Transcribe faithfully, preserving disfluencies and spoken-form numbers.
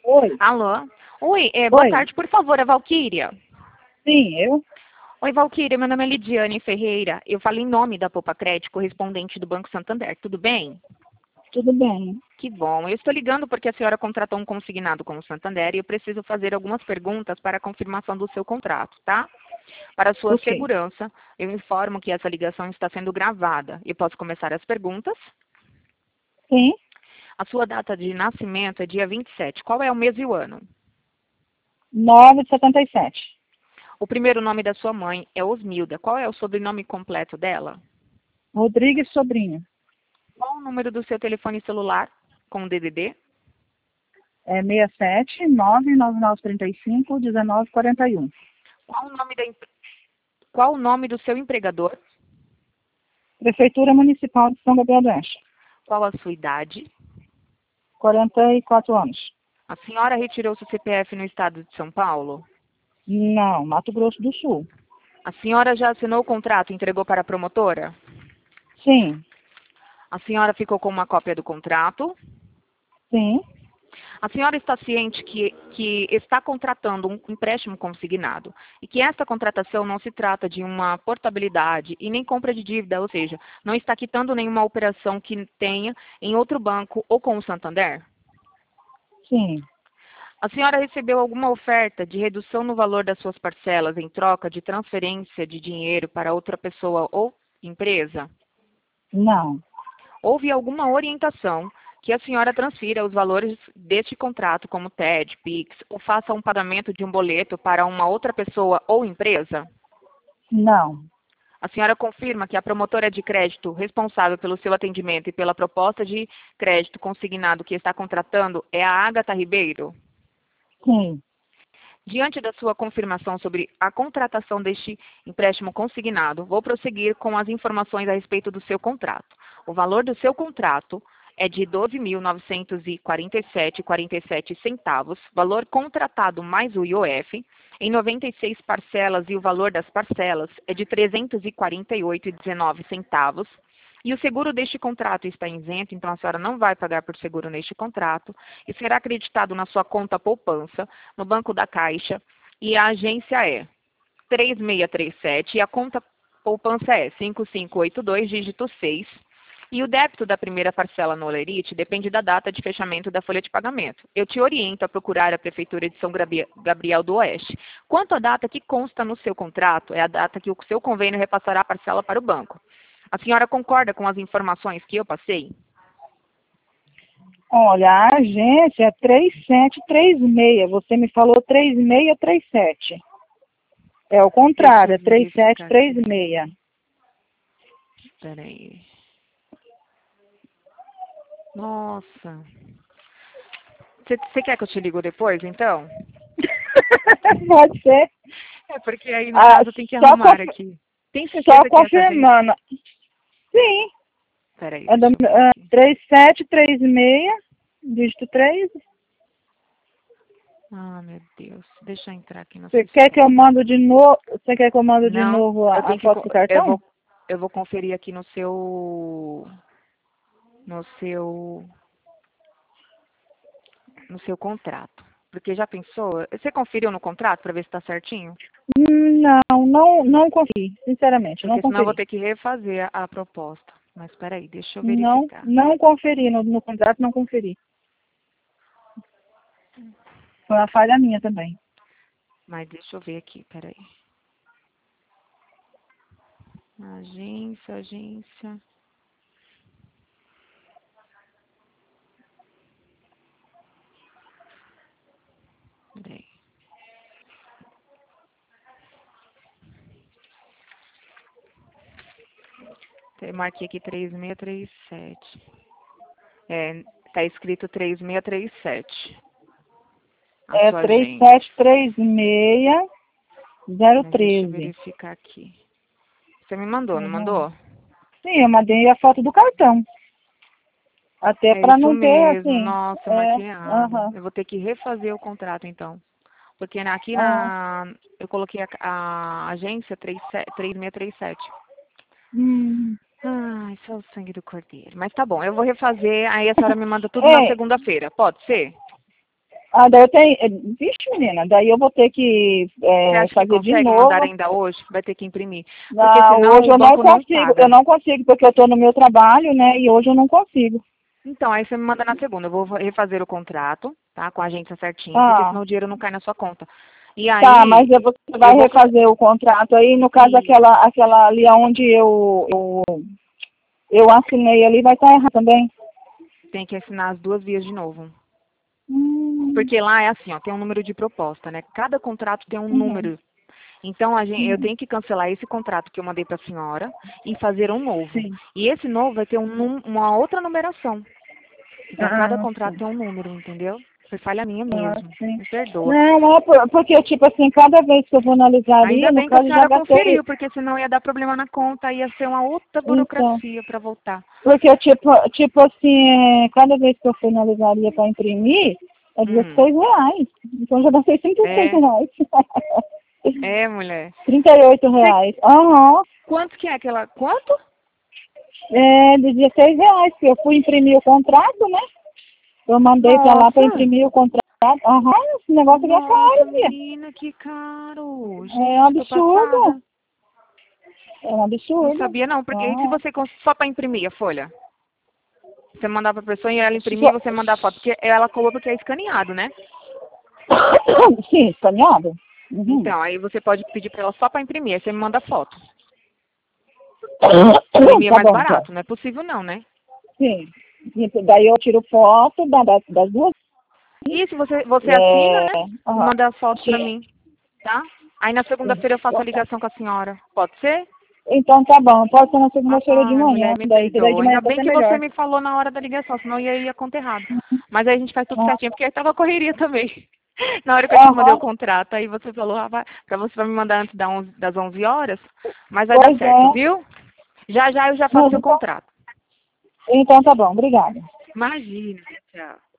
Oi. Alô? Oi, é, boa Oi. tarde, por favor, a Valquíria. Sim, eu? Oi, Valquíria, meu nome é Lidiane Ferreira. Eu falo em nome da Poupa Crédito, correspondente do Banco Santander. Tudo bem? Tudo bem. Que bom. Eu estou ligando porque a senhora contratou um consignado com o Santander e eu preciso fazer algumas perguntas para a confirmação do seu contrato, tá? Para a sua Ok. segurança, eu informo que essa ligação está sendo gravada. Eu posso começar as perguntas? Sim. A sua data de nascimento é dia vinte e sete. Qual é o mês e o ano? nove de setenta e sete. O primeiro nome da sua mãe é Osmilda. Qual é o sobrenome completo dela? Rodrigues Sobrinho. Qual o número do seu telefone celular com D D D? É seis sete nove nove nove três cinco um nove quatro um. Qual o nome, da, empre- Qual o nome do seu empregador? Prefeitura Municipal de São Gabriel do Oeste. Qual a sua idade? quarenta e quatro anos. A senhora retirou seu C P F no estado de São Paulo? Não, Mato Grosso do Sul. A senhora já assinou o contrato e entregou para a promotora? Sim. A senhora ficou com uma cópia do contrato? Sim. A senhora está ciente que, que está contratando um empréstimo consignado e que esta contratação não se trata de uma portabilidade e nem compra de dívida, ou seja, não está quitando nenhuma operação que tenha em outro banco ou com o Santander? Sim. A senhora recebeu alguma oferta de redução no valor das suas parcelas em troca de transferência de dinheiro para outra pessoa ou empresa? Não. Houve alguma orientação que a senhora transfira os valores deste contrato, como T E D, Pix, ou faça um pagamento de um boleto para uma outra pessoa ou empresa? Não. A senhora confirma que a promotora de crédito responsável pelo seu atendimento e pela proposta de crédito consignado que está contratando é a Agatha Ribeiro? Sim. Diante da sua confirmação sobre a contratação deste empréstimo consignado, vou prosseguir com as informações a respeito do seu contrato. O valor do seu contrato é de doze mil novecentos e quarenta e sete reais e quarenta e sete centavos, valor contratado mais o I O F, em noventa e seis parcelas, e o valor das parcelas é de trezentos e quarenta e oito reais e dezenove centavos. E o seguro deste contrato está isento, então a senhora não vai pagar por seguro neste contrato e será acreditado na sua conta poupança no Banco da Caixa, e a agência é três seis três sete e a conta poupança é cinco cinco oito dois, dígito seis. E o débito da primeira parcela no Olerite depende da data de fechamento da folha de pagamento. Eu te oriento a procurar a Prefeitura de São Gabriel Gabriel do Oeste. Quanto à data que consta no seu contrato, é a data que o seu convênio repassará a parcela para o banco. A senhora concorda com as informações que eu passei? Olha, a agência é três sete três seis. Você me falou três seis três sete. É o Deixa contrário, eu é três sete verificar três aqui. seis. Espera aí. Nossa. Você quer que eu te ligo depois, então? Pode ser. É porque aí, no Ah, caso, tem que só, arrumar conf- aqui. Tem só certeza que é essa agência? confirmando. Sim. Espera aí, É do, deixa eu ver é, aqui. três sete três seis, dígito três. Ah, meu Deus. Deixa eu entrar aqui no Você quer que sistema. eu mando de novo? Você quer que eu mando de Não, novo eu a, a tenho que... foto co- do Eu cartão? vou, eu vou conferir aqui no seu... No seu... No seu contrato. Porque já pensou? Você conferiu no contrato para ver se está certinho? Hum, Não, não, não conferi. Sinceramente, não Porque senão eu vou conferi. ter que refazer a, a proposta. Mas espera aí, deixa eu Não, verificar. não conferi. No, no contrato não conferi. Foi uma falha minha também. Mas deixa eu ver aqui, peraí. Agência, agência. Peraí. Eu marquei aqui três seis três sete. É, tá escrito três seis três sete. A É sua três agência. sete três seis zero Mas deixa eu treze. verificar aqui. Você me mandou, não Uhum. mandou? Sim, eu mandei a foto do cartão. Até É para isso não ter, mesmo. assim. Nossa, eu É, marquei errado. aham, Eu vou ter que refazer o contrato, então. Porque na- aqui aham. na... Eu coloquei a, a agência três seis três sete. Hum. Ai, só o sangue do cordeiro. Mas tá bom, eu vou refazer, aí a senhora me manda tudo na É, segunda-feira. Pode ser? Ah, daí eu tenho. Vixe, menina, daí eu vou ter que Você é, acha que fazer de consegue novo. mandar ainda hoje? Vai ter que imprimir. Porque Não, senão hoje o eu não banco não consigo, paga. eu não consigo, porque eu estou no meu trabalho, né? E hoje eu não consigo. Então, aí você me manda na segunda. Eu vou refazer o contrato, tá? Com a agência certinho, porque Ah, senão o dinheiro não cai na sua conta. E tá, aí, mas eu vou- você vai eu vou fazer. refazer o contrato aí, no caso E aquela, aquela ali onde eu, eu, eu assinei ali vai estar errado também. tem que assinar as duas vias de novo. Hum, Porque lá é assim, ó, tem um número de proposta, né? Cada contrato tem um uhum, número. Então, a gente, eu uhum, tenho que cancelar esse contrato que eu mandei para a senhora e fazer um novo. sim. E esse novo vai ter um, num- uma outra numeração. Então, cada Ah, contrato sim. tem um número, entendeu? Foi falha minha Ah, mesmo. sim. Me perdoa. Não, é por- porque, tipo assim, cada vez que eu vou analisar ali, Ainda no bem que a caso, já senhora gastei. conferiu, porque senão ia dar problema na conta, ia ser uma outra Então, burocracia para voltar. porque, tipo, tipo assim, é, cada vez que eu fui analisar ali para imprimir, é Hum, dezesseis reais. Então, já gastei trinta e seis é, reais. é, mulher. trinta e oito Você, reais. Aham. quanto que é aquela? Quanto? É, de dezesseis reais, que eu fui imprimir o contrato, né? Eu mandei pra lá para Nossa! imprimir o contrato. Aham, esse negócio aqui é Nossa, caro, filha. menina, que caro. É um Gente, tô absurdo. passada. É um Não absurdo. sabia não, porque e se Aham. você cons- só para imprimir a folha? Você mandar pra pessoa e ela imprimir e Só- você mandar a foto, porque ela colou porque é escaneado, né? Sim, escaneado. Uhum. Então, aí você pode pedir pra ela só para imprimir, aí você me manda a foto. Imprimir é Tá mais bom, então. barato, não é possível não, né? Sim. E daí eu tiro foto da, das, das duas. E se você, você assina, É, né? E aham. manda a foto pra Sim, mim, tá? Aí na sim. segunda-feira eu faço a ligação com a senhora. Pode ser? Então tá bom. Pode ser na segunda-feira de Ai, manhã. mulher, me Daí, que daí de perdoa. manhã Ainda pode bem ser que você melhor. me falou na hora da ligação, senão eu ia ir a conta errado. Mas aí a gente faz tudo Ah, certinho, porque aí tava correria também. Na hora que eu te mandei o aham. contrato, aí você falou, ah, vai, pra você vai me mandar antes da onze das onze horas, mas vai dar Pois certo, é. viu? Já já eu já faço Não, seu então, contrato. então tá bom. Obrigada. Imagina, tchau.